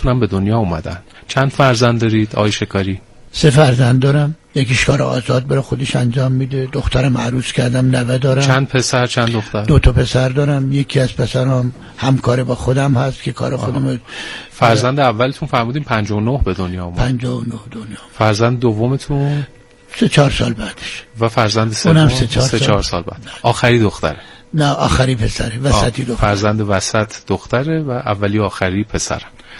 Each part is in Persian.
فرزندتون هم به دنیا اومدن. چند فرزند دارید آقای شکاری؟ 3 فرزند دارم. یکیش کار آزاد برای خودش انجام میده. دخترم عروس کردم، نوه دارم. چند پسر چند دختر؟ 2 تا پسر دارم. یکی از پسرام همکار با خودم هست که کار خودم. فرزند اولتون فرمودین 59 به دنیا اومد. 59 دنیا. فرزند دومتون 3-4 سال بعدش. و فرزند سوم 3-4 سال بعد. آخری دختره؟ نه آخری پسره، وسطی دختره. فرزند وسط دختره و اولی و آخری پسرن.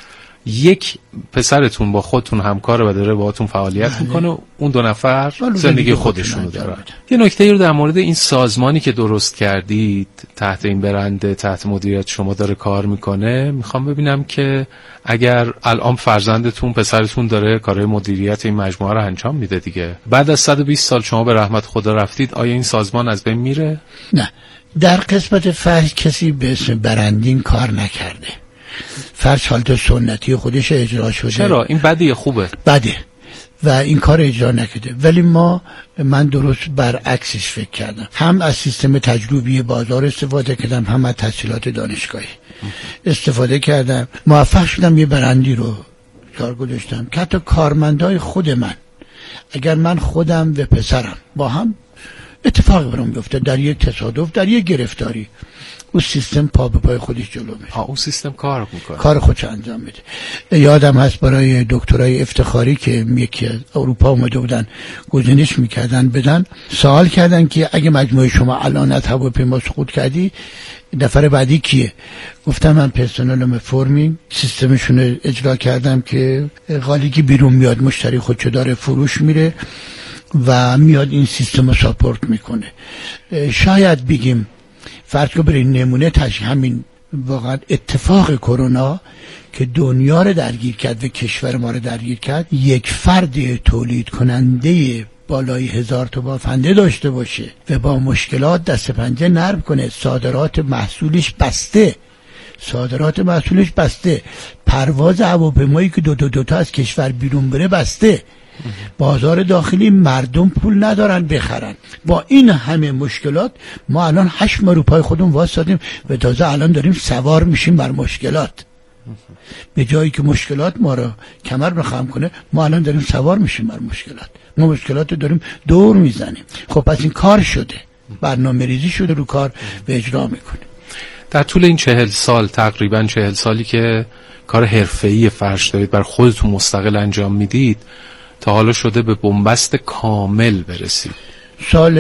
یک پسرتون با خودتون همکاره و داره باهاتون فعالیت میکنه، اون 2 نفر زندگی خودشونو دارن. یه نکته رو در مورد این سازمانی که درست کردید تحت این برنده، تحت مدیریت شما داره کار میکنه، میخوام ببینم که اگر الان فرزندتون پسرتون داره کارهای مدیریت این مجموعه رو انجام میده دیگه، بعد از 120 سال شما به رحمت خدا رفتید، آیا این سازمان از بین میره؟ نه، در قسمت فرش کسی به اسم برندین کار نکرده. فرش حالت سنتی خودش اجرا شده. چرا؟ این بده یا خوبه؟ بده و این کار اجرا نکرده. ولی من درست برعکسش فکر کردم. هم از سیستم تجربی بازار استفاده کردم، هم از تسهیلات دانشگاهی استفاده کردم. موفق شدم یه برندی رو کار گذاشتم که حتی کارمندای خود من، اگر من خودم و پسرم با هم اتفاقی برام بیفته، در یک تصادف، در یک گرفتاری، اون سیستم پا به پای خودش جلو میره. اون سیستم کار میکنه، کار خودش انجام میده. یادم هست برای دکترای افتخاری که یکی از اروپا اومده بودن گزینش میکردن بدن، سوال کردن که اگه مجموعه شما الان از هواپیما سقوط کردی، نفر بعدی کیه؟ گفتم من پرسنلم فرمی سیستمشون اجرا کردم که قالی که بیرون میاد مشتری خودشو داره فروش میره و میاد این سیستم رو ساپورت میکنه. شاید بگیم فرض کن برای نمونه همین واقعا اتفاق کرونا که دنیا رو درگیر کرد و کشور ما رو درگیر کرد، یک فرد تولید کننده بالای 1000 تا بافنده داشته باشه و با مشکلات دست پنجه نرم کنه، صادرات محصولش بسته، پرواز هواپیمایی که دو تا از کشور بیرون بره بسته، بازار داخلی مردم پول ندارن بخرن. با این همه مشکلات ما الان 8 ماه رو پای خودمون واسادیم و تازه الان داریم سوار میشیم بر مشکلات. به جایی که مشکلات ما رو کمر بخم کنه، ما الان داریم سوار میشیم بر مشکلات. ما مشکلات رو داریم دور میزنیم. خب پس این کار شده، برنامه ریزی شده، رو کار به اجرا میکنه. در طول این 40 سال، تقریبا 40 سالی که کار حرفه‌ای فرش دارید بر خودتون مستقل انجام میدید، تا حالا شده به بنبست کامل برسید؟ سال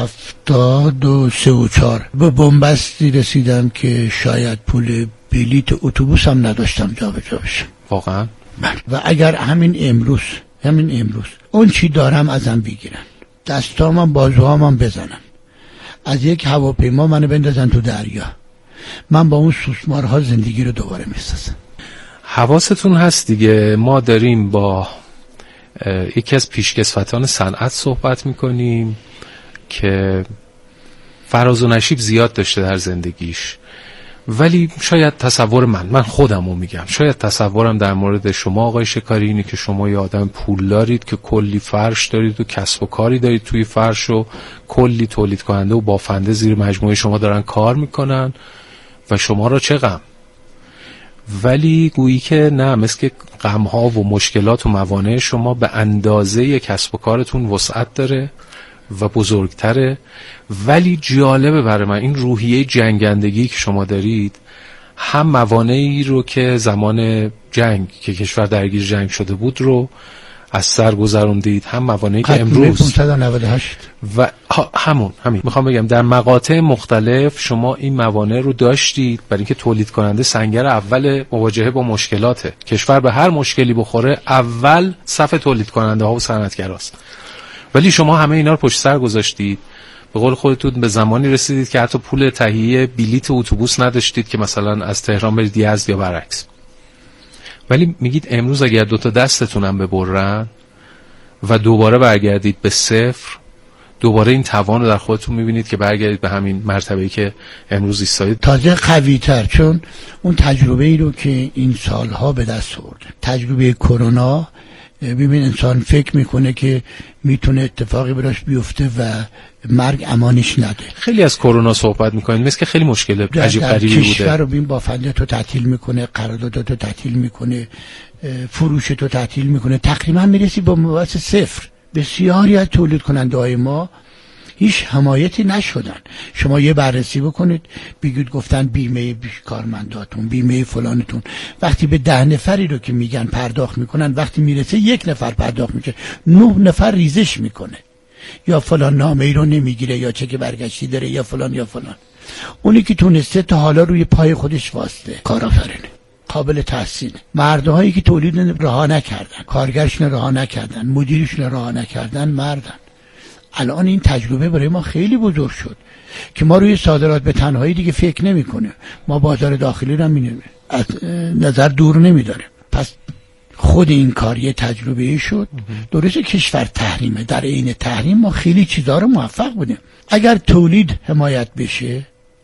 73 و 4 به بنبستی رسیدم که شاید پول بلیت اتوبوس هم نداشتم جابجا بشم. واقعا؟ و اگر همین امروز اون چی دارم ازم بگیرن، دستامم بازوامم بزنن، از یک هواپیما منو بندازن تو دریا، من با اون سوسمارها زندگی رو دوباره میسازم. حواستون هست دیگه، ما داریم با یکی از پیشکسوتان صنعت صحبت میکنیم که فراز و نشیب زیاد داشته در زندگیش، ولی شاید تصور من خودم رو میگم، شاید تصورم در مورد شما آقای شکاری اینه که شما یه آدم پول دارید که کلی فرش دارید و کسب و کاری دارید توی فرش و کلی تولید کننده و بافنده زیر مجموعه شما دارن کار میکنن و شما را چه غم. ولی گویی که نه، مثل که غم‌ها و مشکلات و موانع شما به اندازه کسب و کارتون وسعت داره و بزرگتره. ولی جالبه برای من این روحیه جنگندگی که شما دارید، هم موانعی رو که زمان جنگ که کشور درگیر جنگ شده بود رو از سر گذروندید، هم موانعی که امروز 598 و همین میخوام بگم در مقاطع مختلف شما این موانع رو داشتید، برای اینکه تولید کننده سنگر اول مواجهه با مشکلاته. کشور به هر مشکلی بخوره اول صف تولید کننده ها و صنعتگراست، ولی شما همه اینا رو پشت سر گذاشتید. به قول خودتون به زمانی رسیدید که حتی پول تهیه بلیت اتوبوس نداشتید که مثلا از تهران برید یزد یا برعکس. ولی میگید امروز اگر 2 تا دستتونم ببرن و دوباره برگردید به صفر، دوباره این توان رو در خودتون میبینید که برگردید به همین مرتبه‌ای که امروز ایستادید، تازه قوی‌تر، چون اون تجربه ای رو که این سالها به دست آورد، تجربه کرونا ببین انسان فکر میکنه که میتونه اتفاقی براش بیفته و مرگ امانش نده. خیلی از کرونا صحبت میکنید، مثل که خیلی مشکل عجیب غریبی بوده. کشور رو ببین بافندتو تعطیل میکنه، قرارداداتو تعطیل میکنه، فروشتو تعطیل میکنه، تقریبا میرسی با مبارز صفر. بسیاری از تولید کننده های ما هیچ حمایتی نشدن. شما یه بررسی بکنید، بگید گفتن بیمه کارمنداتون، بیمه فلانتون، وقتی به 10 نفری رو که میگن پرداخت میکنن، وقتی میرسه 1 نفر پرداخت میشه، 9 نفر ریزش میکنه، یا فلان نامه ای رو نمیگیره، یا چک برگشتی داره، یا فلان یا فلان. اونی که تونسته تا حالا روی پای خودش واسطه، کارآفرینه، قابل تحسینه. مردهایی که تولید رها نکردن، کارگرشون رها نکردن، مدیرشون رها نکردن، مردن. الان این تجربه برای ما خیلی بزرگ شد که ما روی صادرات به تنهایی دیگه فکر نمی‌کنیم. ما بازار داخلی رو هم از نظر دور نمی‌داریم. پس خود این کار یه تجربه شد. درسته کشور تحریمه، در عین تحریم ما خیلی چیزا رو موفق بودیم. اگر تولید حمایت بشه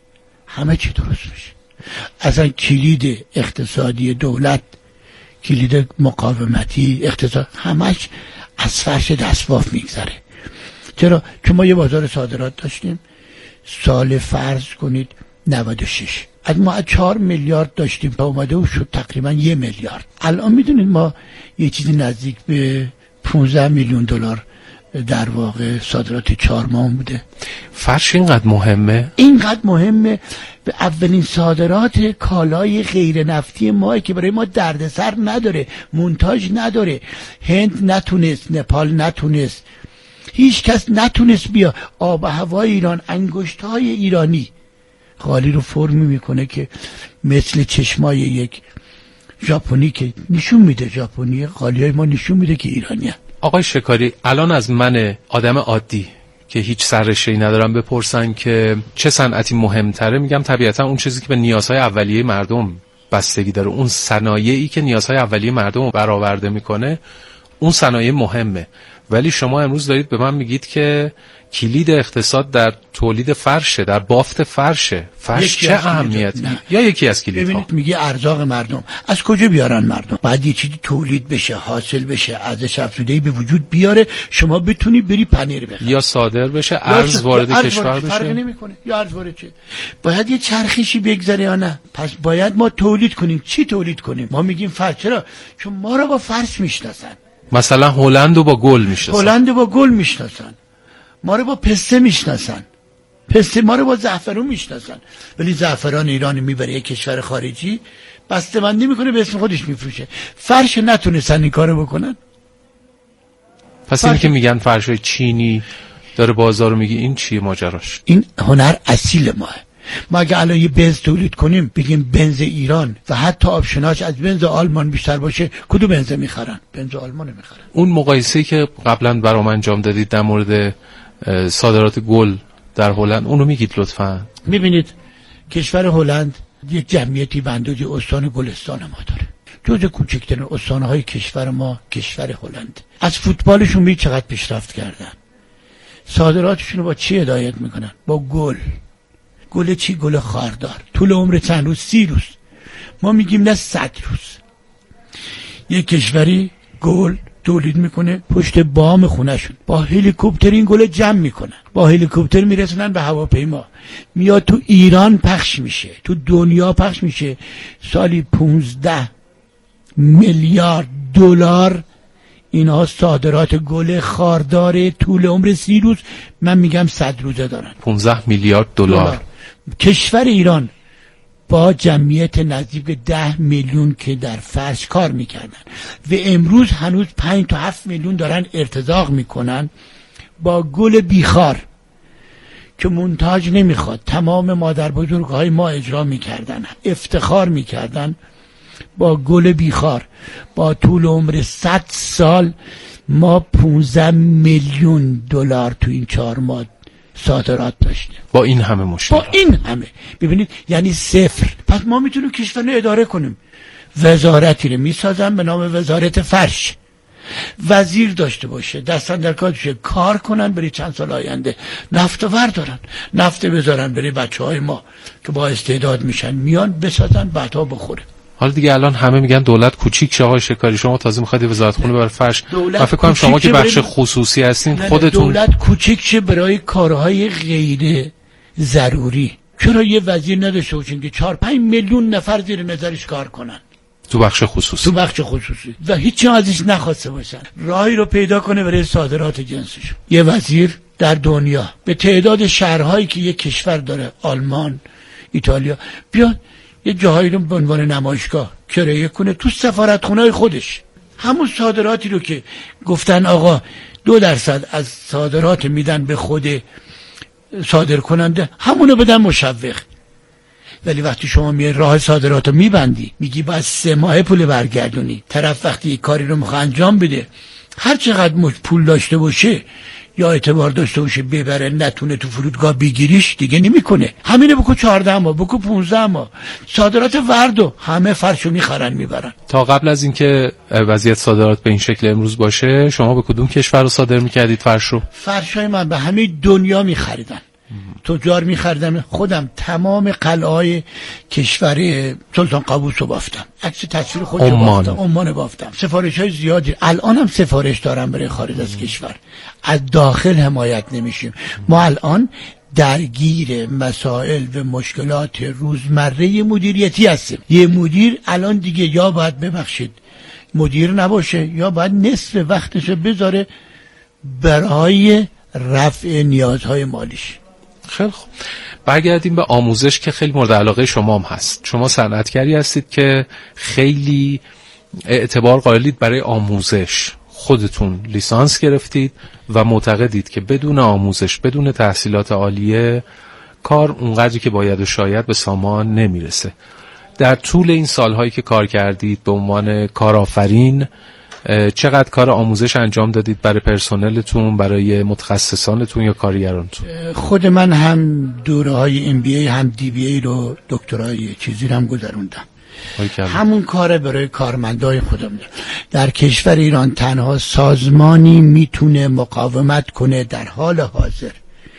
همه چی درست میشه. اصلا کلید اقتصادی دولت، کلید مقاومتی اقتصاد، همش از فرش دستباف میگذره. چرا؟ چون ما یه بازار صادرات داشتیم سال فرض کنید 96، از ما 4 میلیارد داشتیم تا اومده و شد تقریبا 1 میلیارد. الان میدونید ما یه چیزی نزدیک به 15 میلیون دلار در واقع صادرات 4 ماه بوده. فرش اینقدر مهمه؟ اینقدر مهمه. به اولین صادرات کالای غیر نفتی ما که برای ما دردسر نداره، مونتاژ نداره. هند نتونست، نپال نتونست، هیچ کس نتونست بیا. آب و هوای ایران، انگشت‌های ایرانی قالی رو فرم میکنه که مثل چشمای یک ژاپنی که نشون میده، ژاپنی قالیای ما نشون میده که ایرانیه. آقای شکاری، الان از من آدم عادی که هیچ سررشته‌ای ندارم بپرسن که چه صنعتی مهمتره، میگم طبیعتا اون چیزی که به نیازهای اولیه مردم بستگی داره، اون صنایعی که نیازهای اولیه مردم رو برآورده میکنه، اون صنایع مهمه. ولی شما امروز دارید به من میگید که کلید اقتصاد در تولید فرشه، در بافت فرشه. فرش چه اهمیتی؟ یا یکی از کلیدها. ببینید میگه ارزاق مردم، از کجا بیارن مردم؟ بعد یه چیزی تولید بشه، حاصل بشه، ارزش افزوده‌ای به وجود بیاره، شما بتونی بری پنیر بخری، یا صادر بشه، ارز وارد کشور بشه. فرقی نمیکنه، یا ارز وارد شه. باید یه چرخشی بگذره یا نه؟ پس باید ما تولید کنیم. چی تولید کنیم؟ ما میگیم فرش. چرا؟ چون ما رو با فرش میشناسن. مثلا هلند رو با گل میشناسن، هلند با گل میشناسن، ما رو با پسته میشناسن، پسته ما رو با زعفران میشناسن. ولی زعفران ایرانی میبره یک کشور خارجی، بسته‌بندی میکنه، به اسم خودش میفروشه. فرش نتونستن این کارو بکنن. پس این که میگن فرشای چینی داره بازارو میگی، این چیه ماجراش؟ این هنر اصیل ماه. ما اگه الان یه بنز تولید کنیم بگیم بنز ایران و حتی آپشناش از بنز آلمان بیشتر باشه، کدوم بنز میخرن؟ بنز آلمان میخرن. اون مقایسه‌ای که قبلا برام انجام دادید در مورد صادرات گل در هلند، اونو میگید لطفاً؟ میبینید کشور هلند یک جمعیتی به اندازه استان گلستان ما داره، جزو کوچکترین استان‌های کشور ما کشور هلند. از فوتبالشون می چقدر پیشرفت کردن. صادراتشون رو با چی هدایت میکنن؟ با گل. گل چی؟ گل خاردار. طول عمر چند روز؟ 30 روز. ما میگیم نه 100 روز. یک کشوری گل تولید میکنه پشت بام خونهشون، با هلیکوپتر این گل جمع میکنن، با هلیکوپتر میرسونن به هواپیما، میاد تو ایران پخش میشه، تو دنیا پخش میشه. سالی 15 میلیارد دلار اینها صادرات گل خاردار طول عمر 30 روز، من میگم 100 روزه دارن. 15 میلیارد دلار. کشور ایران با جمعیت نزدیک 10 میلیون که در فرش کار میکردن و امروز هنوز 5 تا 7 میلیون دارن ارتزاق میکنن با گل بیخار که مونتاژ نمیخواد. تمام مادر بزرگهای ما اجرا میکردن، افتخار میکردن با گل بیخار. با طول عمر 100 سال ما 15 میلیون دلار تو این 4 ماه صادرات داشتیم. با این همه مشکل، با این همه، ببینید یعنی صفر. پس ما میتونیم کشور رو اداره کنیم. وزارتی رو میسازن به نام وزارت فرش، وزیر داشته باشه، دستن در کارشه، کار کنن برای چند سال آینده. نفت بردارن، نفت بذارن برای بچه های ما که با استعداد میشن، میان بسازن، بعدا بخوره. حالا دیگه الان همه میگن دولت کوچیک شه آقای شکاری، شما تازه میخواید وزارتخونه برای فرش. من فکر کنم شما که بخش خصوصی هستین خودتون. دولت کوچیک شه برای کارهای غیر ضروری. چرا یه وزیر نداشته باشین که 4-5 میلیون نفر زیر نظرش کار کنن تو بخش خصوصی و هیچ ازش نخواسته باشن؟ راهی رو پیدا کنه برای صادرات جنسش. یه وزیر در دنیا به تعداد شهرهایی که یک کشور داره، آلمان، ایتالیا، بیاد یه جاهایی رو به عنوان نمایشگاه کرایه کنه تو سفارتخونه‌های خودش. همون صادراتی رو که گفتن آقا 2% از صادرات میدن به خود صادر کننده، همونو بدن مشوق. ولی وقتی شما میای راه صادرات رو میبندی، میگی باید 3 ماه پول برگردونی، طرف وقتی کاری رو میخواد انجام بده هر چقدر پول داشته باشه یا اعتبار داشته باشه ببره، نتونه تو فرودگاه بگیریش، دیگه نمیکنه. همینه بکو 14 ماه، بکو 15 ماه. صادرات وردو همه فرشو میخرن میبرن. تا قبل از اینکه وضعیت صادرات به این شکل امروز باشه، شما به کدوم کشور رو صادر میکردید فرش رو؟ فرشای من به همه دنیا میخریدن. تجار میخریدن. خودم تمام قلعه‌های کشور سلطان قابوس رو بافتم. عکس تصویر خودم بافتم. عمان بافتم. سفارش‌های زیادی الانم سفارش دارم برای خارج از کشور. از داخل حمایت نمیشیم. ما الان درگیر مسائل و مشکلات روزمره مدیریتی هستیم. یه مدیر الان دیگه یا باید ببخشید مدیر نباشه یا باید نصف وقتشو بذاره برای رفع نیازهای مالیش. خیلی خوب، برگردیم به آموزش که خیلی مورد علاقه شما هم هست. شما صنعتگری هستید که خیلی اعتبار قائلید برای آموزش. خودتون لیسانس گرفتید و معتقدید که بدون آموزش، بدون تحصیلات عالیه، کار اونقدری که باید و شاید به سامان نمیرسه. در طول این سالهایی که کار کردید به عنوان کارآفرین، چقدر کار آموزش انجام دادید برای پرسنلتون، برای متخصصانتون یا کارگرانتون؟ خود من هم دوره‌های MBA هم DBA رو، دکترای چیزی هم گذروندم. همون کار برای کارمندای خودم دارم. در کشور ایران تنها سازمانی میتونه مقاومت کنه در حال حاضر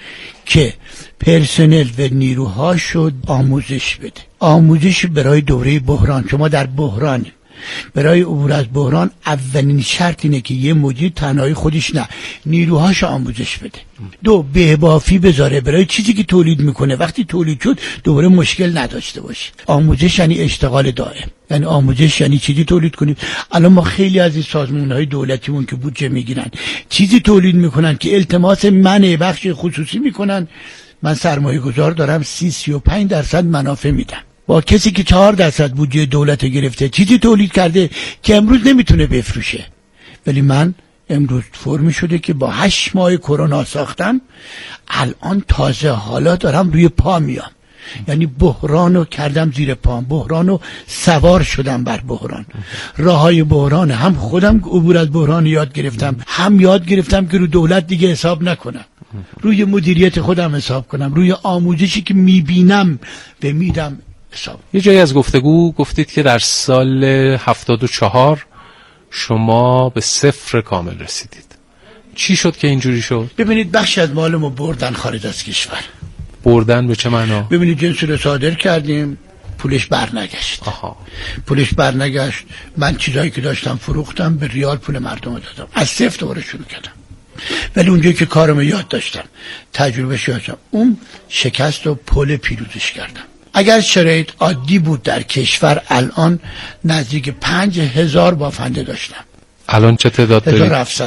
که پرسنل و نیروهاشو آموزش بده. آموزش برای دوره بحران. شما در بحران، برای عبور از بحران اولین شرط اینه که یه مدیر تنهایی خودش نه، نیروهاش آموزش بده. 2 بهبافی بذاره برای چیزی که تولید میکنه، وقتی تولید شد دوباره مشکل نداشته باشه. آموزش یعنی اشتغال دائم، یعنی آموزش یعنی چیزی تولید کنیم. الان ما خیلی از این سازمان‌های دولتیمون که بودجه میگیرن چیزی تولید میکنن که التماس منع بخش خصوصی میکنن. من سرمایه گذار دارم 30-35% منافع میدم با کسی که 4% بودجه دولت گرفته چیزی تولید کرده که امروز نمیتونه بفروشه. ولی من امروز فرمی شده که با 8 ماه کرونا ساختم، الان تازه حالا دارم روی پا میام. یعنی بحرانو کردم زیر پام، بحرانو سوار شدم بر بحران. راههای بحران هم خودم عبور از بحران یاد گرفتم، هم یاد گرفتم که رو دولت دیگه حساب نکنم، روی مدیریت خودم حساب کنم، روی آموزشی که میبینم و میدم حساب. یه جایی از گفتگو گفتید که در سال 74 شما به 0 کامل رسیدید. چی شد که اینجوری شد؟ ببینید بخش از مالمو بردن خارج از کشور. بردن به چه معنا؟ ببینید جنس رو صادر کردیم، پولش برنگشت. پولش برنگشت. من چیزایی که داشتم فروختم، به ریال پول مردم دادم، از 0 دوباره شروع کردم. ولی اونجایی که کارم یاد داشتم، تجربه داشتم، اون شکست و پل پیروزش کردم. اگر شرایط عادی بود در کشور الان نزدیک 5000 بافنده داشتم. الان چه تعداد دارید؟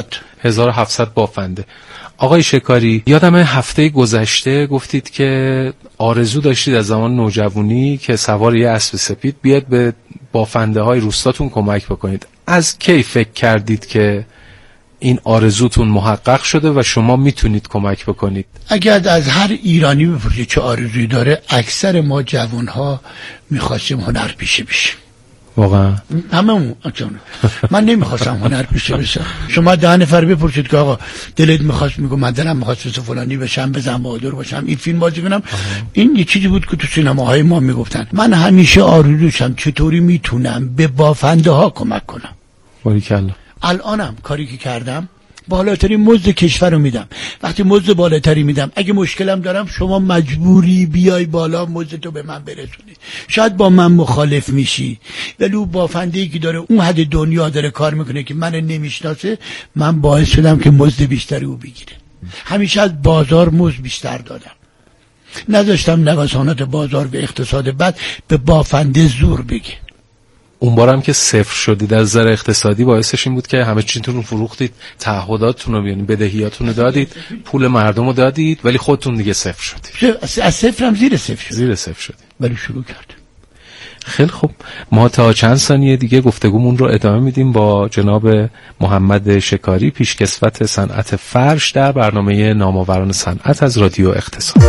1700 بافنده. آقای شکاری، یادم هفته گذشته گفتید که آرزو داشتید از زمان نوجوانی که سوار یه اسب سپید بیاد به بافنده های روستاتون کمک بکنید. از کی فکر کردید که این آرزوتون محقق شده و شما میتونید کمک بکنید؟ اگر از هر ایرانی بپرسید چه آرزویی داره، اکثر ما جوانها میخواستیم هنرپیشه بشیم. واقعا هممون. من نمیخواستم هنرپیشه بشم. شما 10 نفر بپرسید که آقا دلت میخواست، میگم من دلم میخواست مثل فلانی بشم، بزن بهادر باشم، این فیلم بازی کنم. این یه چیزی بود که تو سینماهای ما میگفتن. من همیشه آرزو داشتم چطوری میتونم به بافنده ها کمک کنم. باریکلا. الانم کاری که کردم بالاترین مزد کشور رو میدم. وقتی مزد بالاتری میدم، اگه مشکلم دارم شما مجبوری بیای بالا مزدتو به من برسونی. شاید با من مخالف میشی، ولی اون بافنده‌ای که داره اون حد دنیا داره کار میکنه که من نمیشناسه، من باعث شدم که مزد بیشتری او بگیره. همیشه از بازار مزد بیشتر دادم، نذاشتم نوسانات بازار و اقتصاد بد به بافنده زور بگه. اون بارم که صفر شدید از نظر اقتصادی باعثش این بود که همه چیتون رو فروختید، تعهداتتون رو، یعنی بدهیاتون رو دادید، پول مردم رو دادید، ولی خودتون دیگه صفر شدید. از صفر هم زیر صفر شد. زیر صفر شدید. ولی شروع کرد. خیلی خوب، ما تا چند ثانیه دیگه گفتگومون رو ادامه میدیم با جناب محمد شکاری، پیشکسوت صنعت فرش در برنامه نامآوران صنعت از رادیو اقتصاد.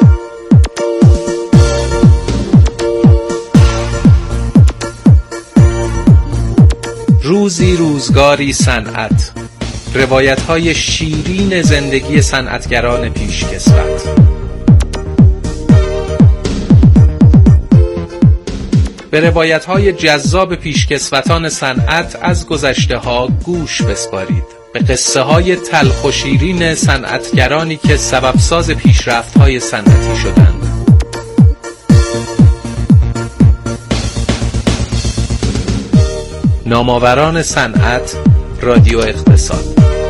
روزی روزگاری صنعت، روایت‌های شیرین زندگی صنعتگران پیشکسوت. به روایت‌های جذاب پیشکسوتان صنعت از گذشته‌ها گوش بسپارید. به قصه‌های تلخ و شیرین صنعتگرانی که سببساز پیشرفت‌های صنعتی شدند. نامآوران صنعت، رادیو اقتصاد.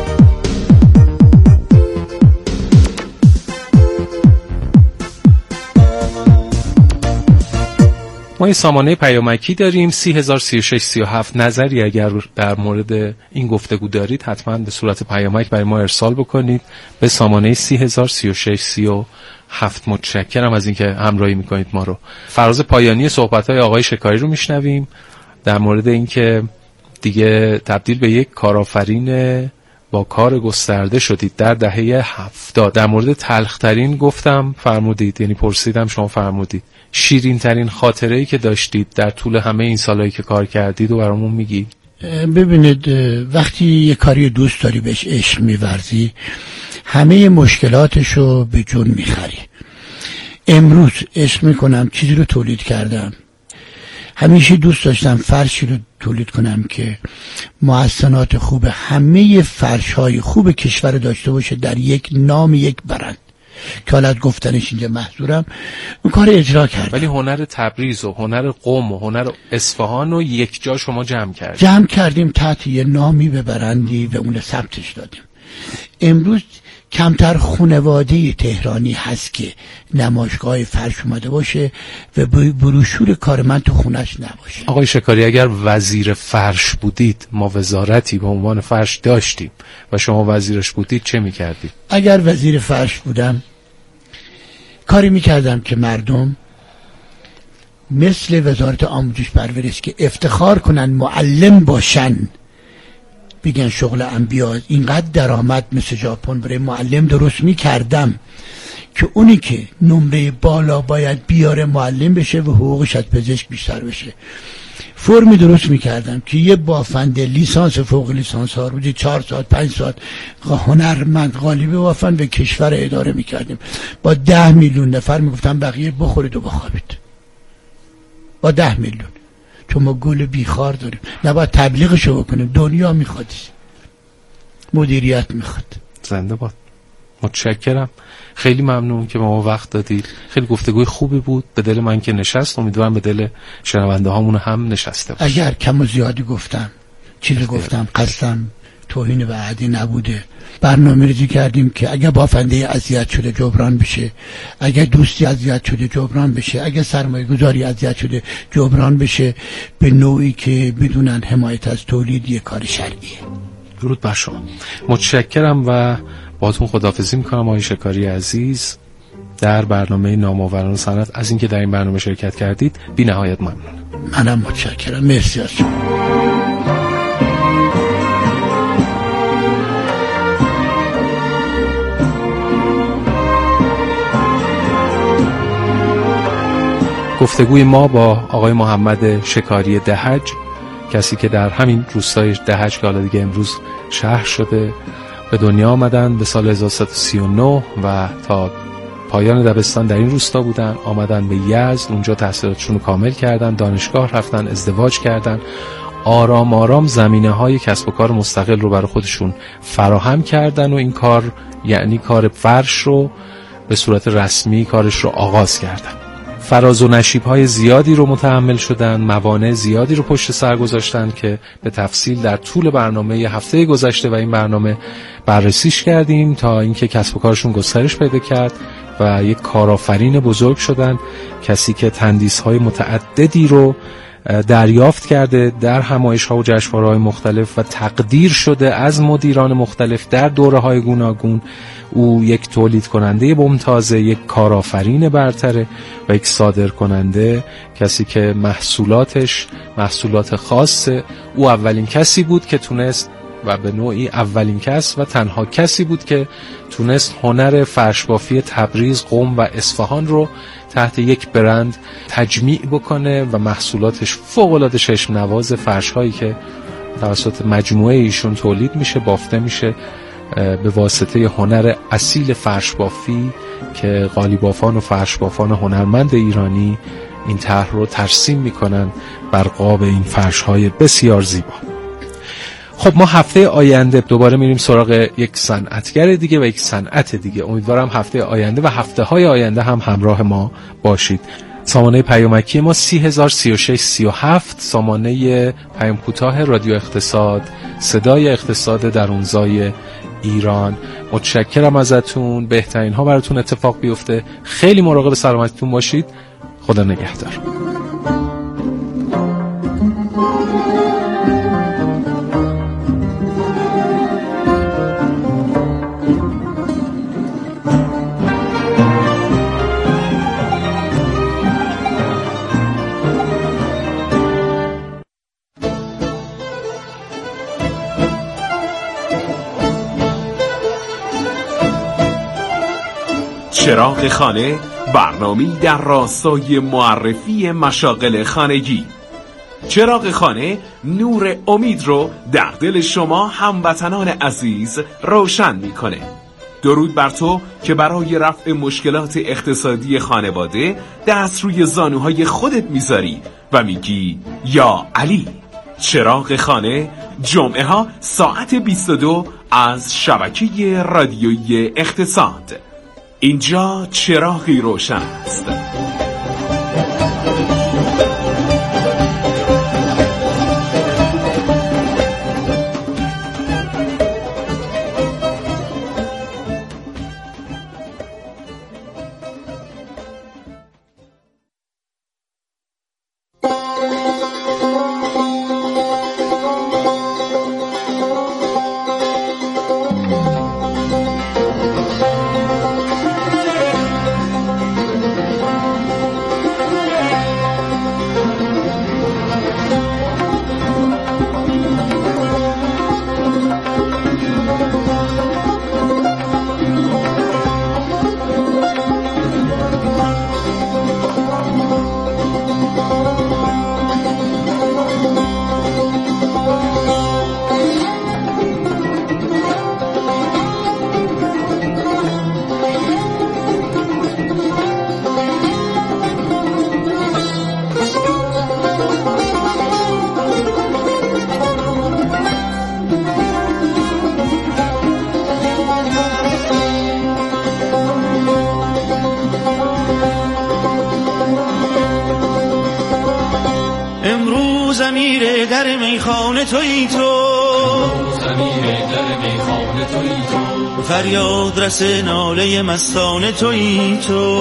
ما یه سامانه پیامکی داریم 30,036,37. نظری اگر در مورد این گفتگو دارید حتما به صورت پیامک برای ما ارسال بکنید به سامانه 30,036,37. متشکرم از اینکه همراهی میکنید ما رو. فراز پایانی صحبت‌های آقای شکاری رو میشنویم در مورد اینکه دیگه تبدیل به یک کارآفرین با کار گسترده شدید در دهه 70. در مورد تلخترین گفتم فرمودید، یعنی پرسیدم شما فرمودید شیرین ترین خاطره‌ای که داشتید در طول همه این سالایی که کار کردید و برامون میگی؟ ببینید، وقتی یه کاری دوست داری بهش عشق می‌ورزی، همه مشکلاتشو به جون می‌خری. امروز عشق می‌کنم چیزی رو تولید کردم. همیشه دوست داشتم فرشی رو تولید کنم که محسنات خوب همه فرش‌های خوب کشور داشته باشه در یک نام، یک برند که حالت گفتنش اینجا محضورم. اون کار اجرا کردم. ولی هنر تبریز و هنر قم و هنر اصفهان رو یک جا شما جمع کردیم تحت یه نامی به برندی و اون ثبتش دادیم. امروز کمتر خانواده تهرانی هست که نمایشگاه فرش اومده باشه و بروشور کار من تو خونش نباشه. آقای شکاری، اگر وزیر فرش بودید، ما وزارتی به عنوان فرش داشتیم و شما وزیرش بودید، چه میکردید؟ اگر وزیر فرش بودم کاری میکردم که مردم مثل وزارت آموزش پرورش که افتخار کنن معلم باشن، بگن شغل انبیاء، اینقدر درآمد مثل ژاپن برای معلم درست میکردم که اونی که نمره بالا باید بیاره معلم بشه و حقوقش از پزشک بیشتر بشه. فرمی درست میکردم که یه بافنده لیسانس فوق لیسانس ها روزی 4 ساعت 5 ساعت هنرمند قالیبی بافن و کشور اداره میکردیم. با 10 میلیون نفر میگفتم بقیه بخورید و بخوابید. با 10 میلیون، چون ما گل بیخار داریم، نباید تبلیغشو بکنیم. دنیا میخواد، مدیریت میخواد. زنده باد. متشکرم، خیلی ممنون که به ما وقت دادید. خیلی گفتگوی خوبی بود، به دل من که نشست، امیدوارم به دل شنونده هامون هم نشسته باشه. اگر کم و زیادی گفتم، چیزی گفتم، قصدم توهین به احدی نبوده. برنامه‌ریزی کردیم که اگه بافنده اذیت شده جبران بشه، اگه دوستی اذیت شده جبران بشه، اگه سرمایه‌گذاری اذیت شده جبران بشه، به نوعی که بدونن حمایت از تولید یک کار شرعیه. درود بر شما. متشکرم و باهاتون خداحافظی میکنم آقای شکاری عزیز در برنامه نامآوران صنعت. از اینکه در این برنامه شرکت کردید بی نهایت ممنونم. منم متشکرم. مرسی از شما. گفتگوی ما با آقای محمد شکاری دهج، کسی که در همین روستای دهج که حالا دیگه امروز شهر شده به دنیا آمدن به سال 1339 و تا پایان دبستان در این روستا بودن. آمدن به یزد، اونجا تحصیلاتشون رو کامل کردن، دانشگاه رفتن، ازدواج کردن، آرام آرام زمینه‌های کسب و کار مستقل رو برای خودشون فراهم کردن و این کار یعنی کار فرش رو به صورت رسمی کارش رو آغاز کردن. فراز و نشیب‌های زیادی رو متحمل شدن، موانع زیادی رو پشت سر گذاشتن که به تفصیل در طول برنامه هفته گذشته و این برنامه بررسیش کردیم تا اینکه کسب و کارشون گسترش پیدا کرد و یک کارآفرین بزرگ شدن، کسی که تندیس‌های متعددی رو دریافت کرده در همایش‌ها و جشنواره‌های مختلف و تقدیر شده از مدیران مختلف در دوره‌های گوناگون. او یک تولید کننده ممتازه، یک کارآفرین برتره و یک صادر کننده، کسی که محصولاتش محصولات خاصه. او اولین کسی بود که تونست و به نوعی اولین کس و تنها کسی بود که تونست هنر فرشبافی تبریز، قم و اصفهان رو تحت یک برند تجمیع بکنه و محصولاتش فوق‌العاده چشم نواز فرش‌هایی که توسط مجموعه ایشون تولید میشه، بافته میشه به واسطه هنر اصیل فرشبافی که قالیبافان و فرشبافان هنرمند ایرانی این طرح رو ترسیم میکنن بر قاب این فرش‌های بسیار زیبا. خب ما هفته آینده دوباره میریم سراغ یک صنعتگر دیگه و یک صنعت دیگه. امیدوارم هفته آینده و هفته‌های آینده هم همراه ما باشید. سامانه پیامکی ما 303637 سامانه پیام کوتاه رادیو اقتصاد، صدای اقتصاد درونزای ایران. متشکرم ازتون، بهترین ها براتون اتفاق بیفته. خیلی مراقب سلامتیتون باشید. خدا نگهدار. چراغ خانه، برنامه‌ای در راستای معرفی مشاغل خانگی. چراغ خانه نور امید رو در دل شما هموطنان عزیز روشن میکنه. درود بر تو که برای رفع مشکلات اقتصادی خانواده دست روی زانوهای خودت میذاری و میگی یا علی. چراغ خانه جمعه ها ساعت 22 از شبکه رادیویی اقتصاد. اینجا چراغی روشن است. در میخانه تویی تو، فریاد رس ناله مستانه تویی تو،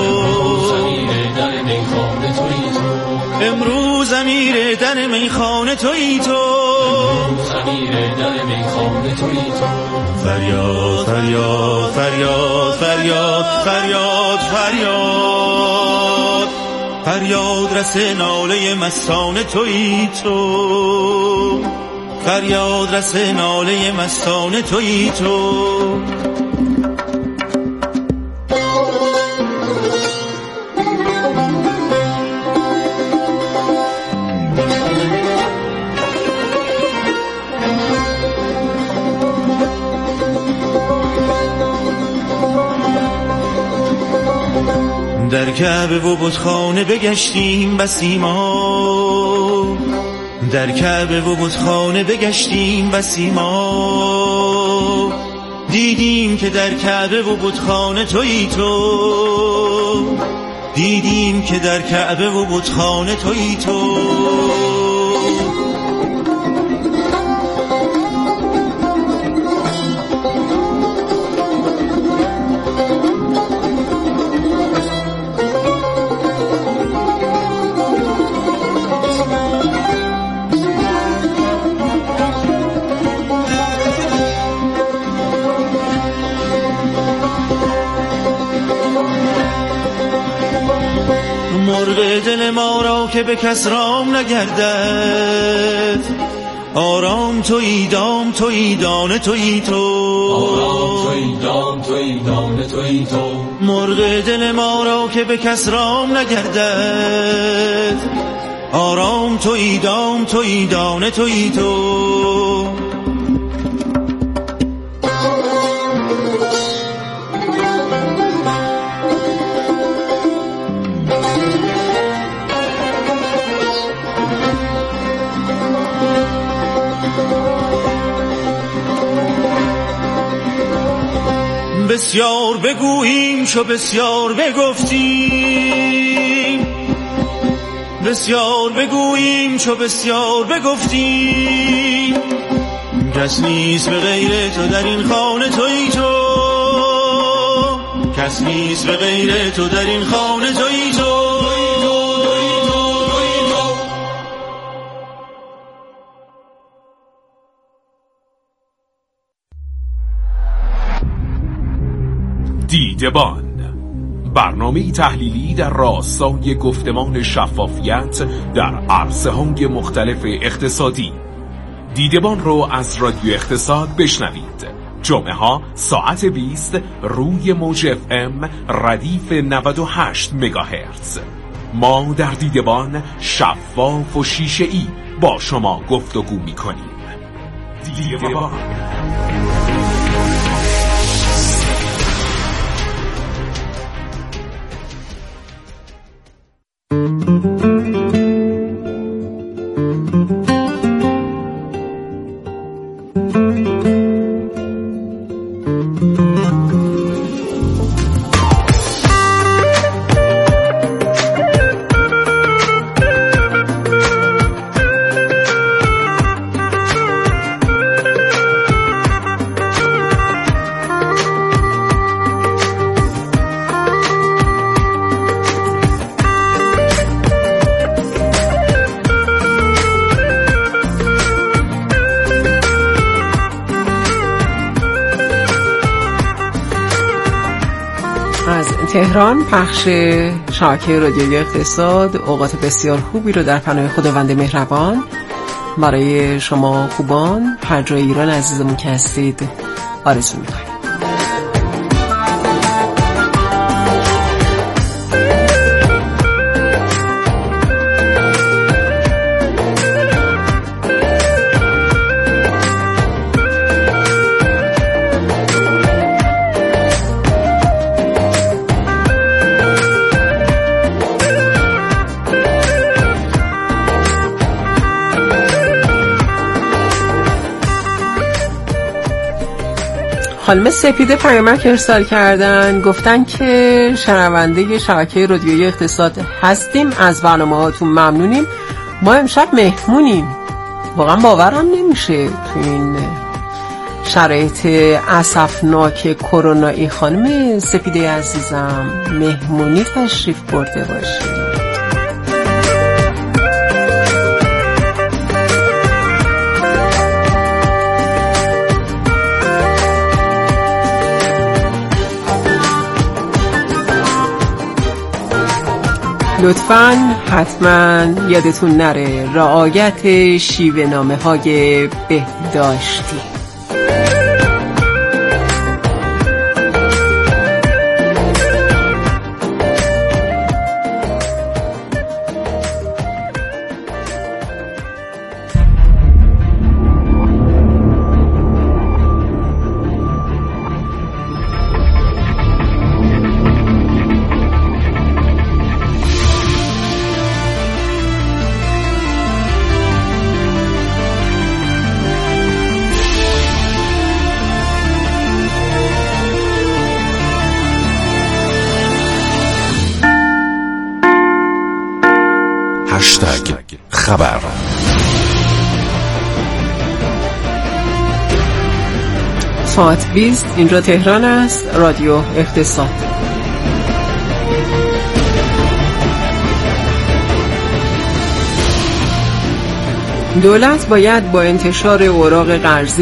امروز امیر در میخانه تویی تو، فریاد فریاد فریاد فریاد فریاد فریاد فریاد رس ناله مستانه تویی تو، فریاد رس ناله مستانه تویی تو. در کعبه و بتخانه بگشتیم بسی ما، در کعبه و بتخانه بگشتیم بسی ما، دیدیم که در کعبه و بتخانه تویی تو، دیدیم که در کعبه و بتخانه تویی تو. مرغ دل ما را که به کس رام نگردد، آرام تویی دام تویی دانه تویی تو، آرام تویی دام تویی دانه تویی تو. مرغ دل ما را که به کس رام نگردد، آرام تویی دام تویی دانه تویی تو. بسیار بگوییم چو بسیار بگفتیم، بسیار بگوییم چو بسیار بگفتیم، کس نیست به غیر تو در این خانه تویی تو، کس نیست به غیر تو در این خانه تویی تو. دیدبان، برنامه تحلیلی در راستای گفتمان شفافیت در عرصه‌های مختلف اقتصادی. دیدبان رو از رادیو اقتصاد بشنوید. جمعه ها ساعت 20 روی موج FM ردیف 98 مگاهرتز. ما در دیدبان شفاف و شیشه‌ای با شما گفتگو می‌کنیم. دیدبان. تهران پخش شبکه رادیویی اقتصاد اوقات بسیار خوبی رو در پناه خداوند مهربان برای شما خوبان هر جای ایران عزیزمون که هستید آرزو می‌کنیم. خانم سپیده پیامک ارسال کردن، گفتن که شنونده شبکه رادیویی اقتصاد هستیم، از برنامه‌هاتون ممنونیم، ما امشب مهمونیم. واقعا باورم نمیشه تو این شرایط اسفناک کرونایی خانم سپیده عزیزم مهمونی تشریف برده باشید. لطفاً حتما یادتون نره رعایت شیوه نامه های بهداشتی. خبر. ساعت 20 اینجا تهران است. رادیو اقتصاد. دولت باید با انتشار اوراق قرضی